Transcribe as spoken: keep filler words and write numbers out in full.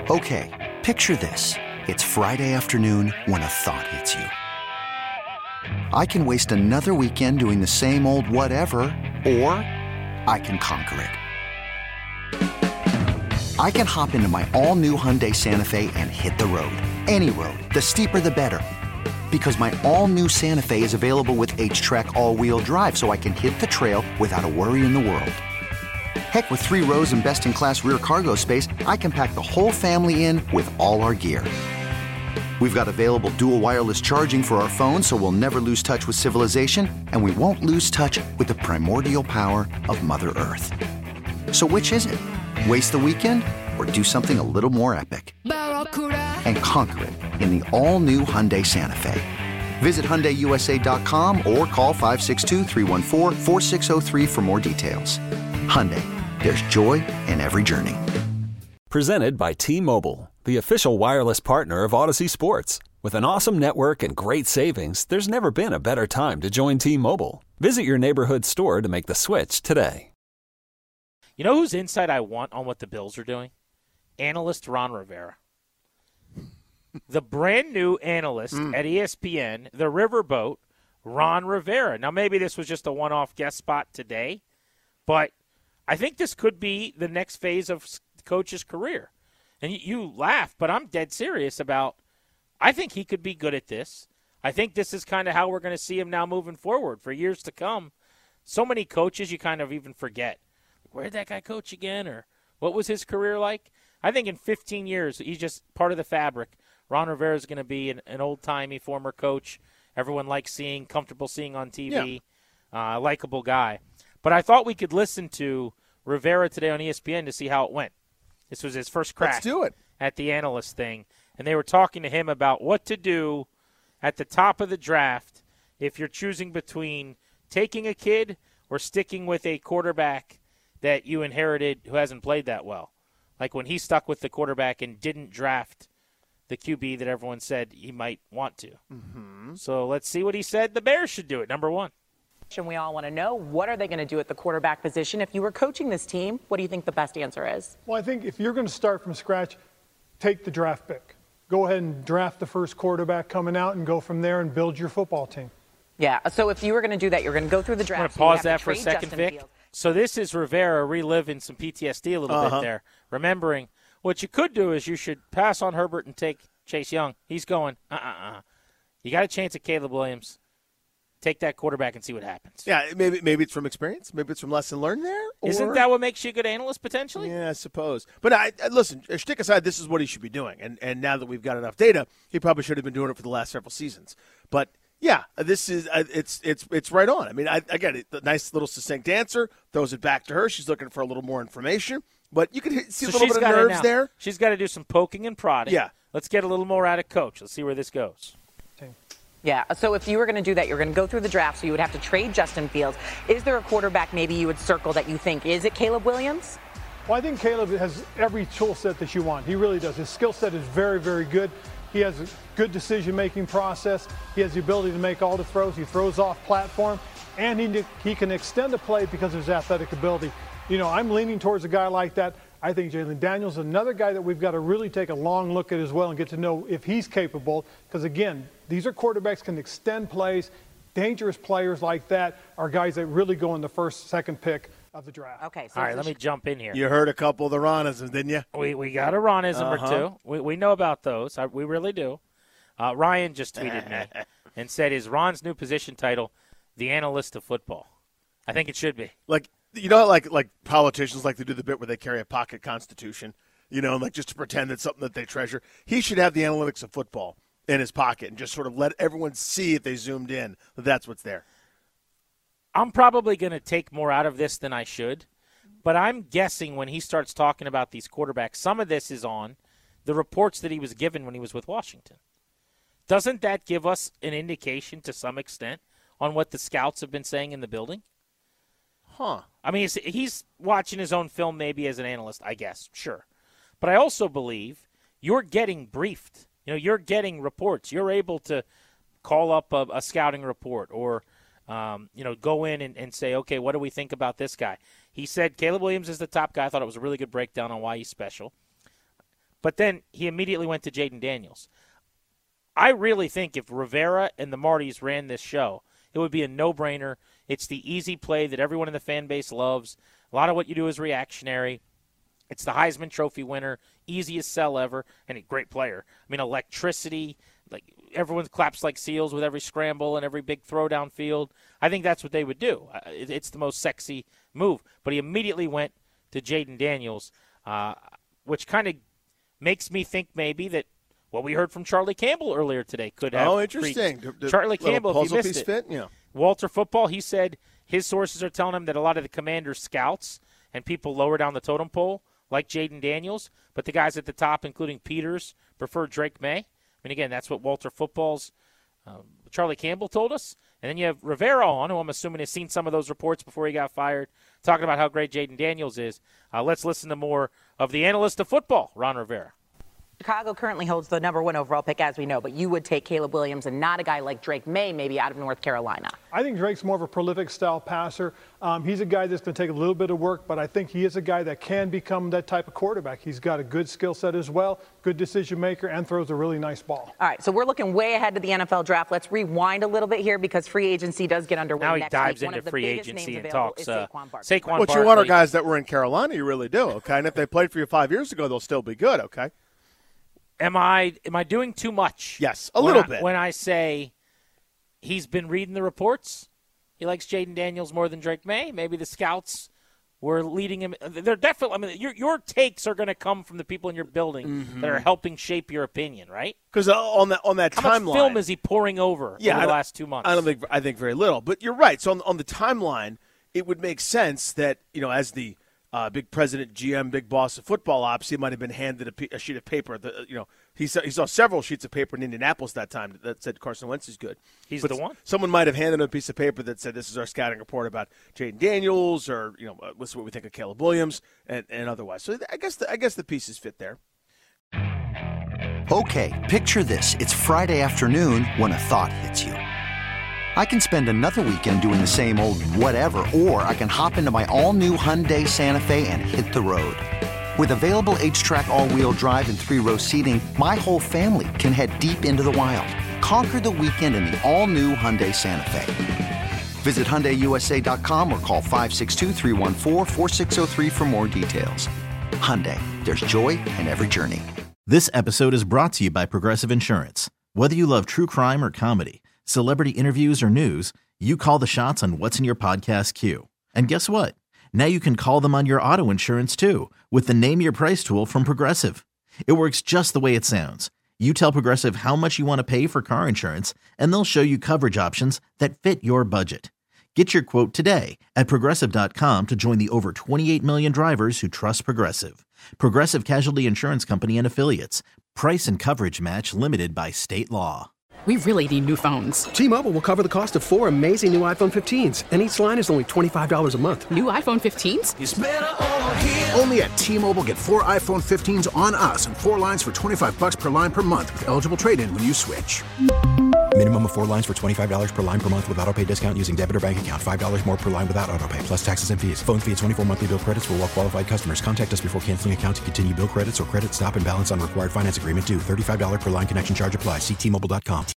Okay, picture this. It's Friday afternoon when a thought hits you. I can waste another weekend doing the same old whatever, or I can conquer it. I can hop into my all-new Hyundai Santa Fe and hit the road. Any road. The steeper, the better. Because my all-new Santa Fe is available with H-Track all-wheel drive, so I can hit the trail without a worry in the world. Heck, with three rows and best-in-class rear cargo space, I can pack the whole family in with all our gear. We've got available dual wireless charging for our phones, so we'll never lose touch with civilization, and we won't lose touch with the primordial power of Mother Earth. So which is it? Waste the weekend or do something a little more epic? And conquer it in the all-new Hyundai Santa Fe. Visit Hyundai U S A dot com or call five six two, three one four, four six zero three for more details. Hyundai, there's joy in every journey. Presented by T-Mobile, the official wireless partner of Odyssey Sports. With an awesome network and great savings, there's never been a better time to join T-Mobile. Visit your neighborhood store to make the switch today. You know whose insight I want on what the Bills are doing? Analyst Ron Rivera. The brand new analyst mm. at E S P N, the Riverboat, Ron Rivera. Now, maybe this was just a one-off guest spot today, but I think this could be the next phase of the coach's career. And you, you laugh, but I'm dead serious about I think he could be good at this. I think this is kind of how we're going to see him now moving forward for years to come. So many coaches you kind of even forget. Where did that guy coach again? Or what was his career like? I think in fifteen years, he's just part of the fabric. Ron Rivera is going to be an, an old-timey former coach. Everyone likes seeing, comfortable seeing on T V. Yeah. Uh, likable guy. But I thought we could listen to Rivera today on E S P N to see how it went. This was his first crack Let's do it. at the analyst thing. And they were talking to him about what to do at the top of the draft if you're choosing between taking a kid or sticking with a quarterback that you inherited who hasn't played that well. Like when he stuck with the quarterback and didn't draft the Q B that everyone said he might want to. Mm-hmm. So let's see what he said the Bears should do it, number one. And we all want to know, what are they going to do at the quarterback position? If you were coaching this team, what do you think the best answer is? Well, I think if you're going to start from scratch, take the draft pick. Go ahead and draft the first quarterback coming out and go from there and build your football team. Yeah, so if you were going to do that, you're going to go through the draft. I'm going to pause that for a second, Justin Vic. Fields. So this is Rivera reliving some P T S D a little uh-huh. bit there, remembering what you could do is you should pass on Herbert and take Chase Young. He's going, uh-uh-uh. You got a chance at Caleb Williams. Take that quarterback and see what happens. Yeah, maybe maybe it's from experience. Maybe it's from lesson learned there. Or... Isn't that what makes you a good analyst potentially? Yeah, I suppose. But I, I listen, shtick aside, this is what he should be doing. And and now that we've got enough data, he probably should have been doing it for the last several seasons. But yeah, this is uh, it's it's it's right on. I mean, I, I get it. The nice little succinct answer throws it back to her. She's looking for a little more information, but you can see so a little bit of nerves there. She's got to do some poking and prodding. Yeah, let's get a little more out of Coach. Let's see where this goes. Yeah, so if you were going to do that, you're going to go through the draft, so you would have to trade Justin Fields. Is there a quarterback maybe you would circle that you think? Is it Caleb Williams? Well, I think Caleb has every tool set that you want. He really does. His skill set is very, very good. He has a good decision-making process. He has the ability to make all the throws. He throws off platform, and he, he can extend a play because of his athletic ability. You know, I'm leaning towards a guy like that. I think Jalen Daniels is another guy that we've got to really take a long look at as well and get to know if he's capable. Because, again, these are quarterbacks can extend plays. Dangerous players like that are guys that really go in the first, second pick of the draft. Okay. So all right, let me jump in here. You heard a couple of the Ronisms, didn't you? We we got a Ronism uh-huh. or two. We we know about those. I, we really do. Uh, Ryan just tweeted me and said, "Is Ron's new position title the analyst of football?" I think it should be. Like you know, like like politicians like to do the bit where they carry a pocket constitution, you know, like just to pretend it's something that they treasure. He should have the analytics of football in his pocket and just sort of let everyone see if they zoomed in that that's what's there. I'm probably going to take more out of this than I should, but I'm guessing when he starts talking about these quarterbacks, some of this is on the reports that he was given when he was with Washington. Doesn't that give us an indication to some extent on what the scouts have been saying in the building? Huh. I mean, he's, he's watching his own film maybe as an analyst, I guess, sure. But I also believe you're getting briefed. You know, you're getting reports. You're able to call up a, a scouting report or, um, you know, go in and, and say, okay, what do we think about this guy? He said Caleb Williams is the top guy. I thought it was a really good breakdown on why he's special. But then he immediately went to Jayden Daniels. I really think if Rivera and the Martys ran this show, it would be a no-brainer. It's the easy play that everyone in the fan base loves. A lot of what you do is reactionary. It's the Heisman Trophy winner, easiest sell ever, and a great player. I mean, electricity, like everyone claps like seals with every scramble and every big throw downfield. I think that's what they would do. It's the most sexy move. But he immediately went to Jayden Daniels, uh, which kind of makes me think maybe that what we heard from Charlie Campbell earlier today could have. Oh, interesting. The, Charlie Campbell, if you missed it, fit? Yeah. Walter Football, he said his sources are telling him that a lot of the Commanders scouts and people lower down the totem pole like Jayden Daniels, but the guys at the top, including Peters, prefer Drake May. I mean, again, that's what Walter Football's um, Charlie Campbell told us. And then you have Rivera on, who I'm assuming has seen some of those reports before he got fired, talking about how great Jayden Daniels is. Uh, let's listen to more of the analyst of football, Ron Rivera. Chicago currently holds the number one overall pick, as we know, but you would take Caleb Williams and not a guy like Drake May, maybe out of North Carolina. I think Drake's more of a prolific style passer. Um, he's a guy that's going to take a little bit of work, but I think he is a guy that can become that type of quarterback. He's got a good skill set as well, good decision maker, and throws a really nice ball. All right, so we're looking way ahead to the N F L draft. Let's rewind a little bit here because free agency does get underway now he next dives week. into One of the free biggest agency names and available talks is uh, Saquon Barkley. Saquon What you want are guys that were in Carolina, you really do, okay? And if they played for you five years ago, they'll still be good, okay? Am I am I doing too much? Yes, a little I, bit. When I say he's been reading the reports, he likes Jayden Daniels more than Drake May. Maybe the scouts were leading him. They're definitely. I mean, your your takes are going to come from the people in your building mm-hmm. that are helping shape your opinion, right? Because on that on that How timeline, much film is he pouring over yeah, over the last two months? I don't think I think very little. But you're right. So on, on the timeline, it would make sense that you know as the Uh, big president, G M, big boss of football ops, he might have been handed a, p- a sheet of paper. The, you know, he saw, he saw several sheets of paper in Indianapolis that time that said Carson Wentz is good. He's but the one. Someone might have handed him a piece of paper that said, "This is our scouting report about Jayden Daniels," or you know, "This is what we think of Caleb Williams," and, and otherwise. So I guess the, I guess the pieces fit there. Okay, picture this: it's Friday afternoon when a thought hits you. I can spend another weekend doing the same old whatever, or I can hop into my all-new Hyundai Santa Fe and hit the road. With available H-Track all-wheel drive and three-row seating, my whole family can head deep into the wild. Conquer the weekend in the all-new Hyundai Santa Fe. Visit Hyundai U S A dot com or call five six two, three one four, four six zero three for more details. Hyundai, there's joy in every journey. This episode is brought to you by Progressive Insurance. Whether you love true crime or comedy, celebrity interviews or news, you call the shots on what's in your podcast queue. And guess what? Now you can call them on your auto insurance too with the Name Your Price tool from Progressive. It works just the way it sounds. You tell Progressive how much you want to pay for car insurance, and they'll show you coverage options that fit your budget. Get your quote today at Progressive dot com to join the over twenty-eight million drivers who trust Progressive. Progressive Casualty Insurance Company and Affiliates. Price and coverage match limited by state law. We really need new phones. T-Mobile will cover the cost of four amazing new iPhone fifteens, and each line is only twenty-five dollars a month. New iPhone fifteens? It's better over here. Only at T-Mobile, get four iPhone fifteens on us and four lines for twenty-five dollars per line per month with eligible trade-in when you switch. Minimum of four lines for twenty-five dollars per line per month with autopay discount using debit or bank account. five dollars more per line without autopay, plus taxes and fees. Phone fee at twenty-four monthly bill credits for well-qualified customers. Contact us before canceling account to continue bill credits or credit stop and balance on required finance agreement due. thirty-five dollars per line connection charge applies. See T Mobile dot com.